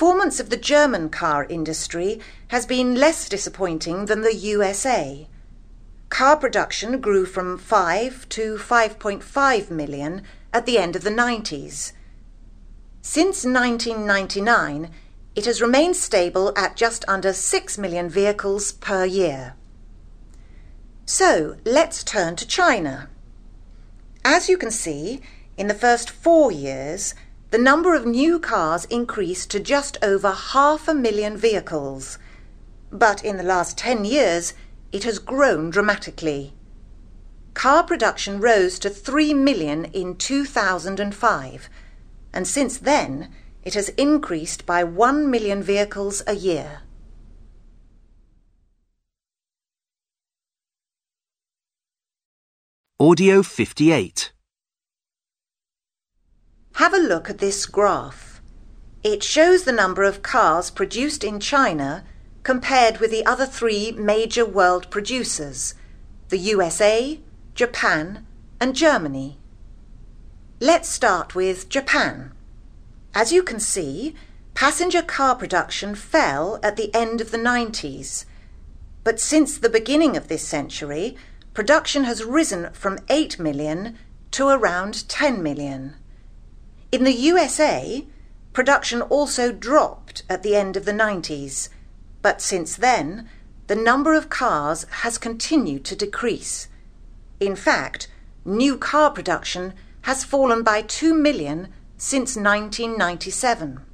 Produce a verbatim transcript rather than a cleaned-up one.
performance of the German car industry has been less disappointing than the U S A. Car production grew from five to five point five million at the end of the nineties. Since nineteen ninety-nine, it has remained stable at just under six million vehicles per year. So, let's turn to China. As you can see, in the first four years, the number of new cars increased to just over half a million vehicles. But in the last ten years, it has grown dramatically. Car production rose to three million in two thousand five, and since then, it has increased by one million vehicles a year. Audio fifty-eight. Have a look at this graph. It shows the number of cars produced in China compared with the other three major world producers, the U S A, Japan, and Germany. Let's start with Japan. As you can see, passenger car production fell at the end of the nineties, but since the beginning of this century, production has risen from eight million to around ten million. In the U S A, production also dropped at the end of the nineties, but since then, the number of cars has continued to decrease. In fact, new car production has fallen by two million since nineteen ninety-seven.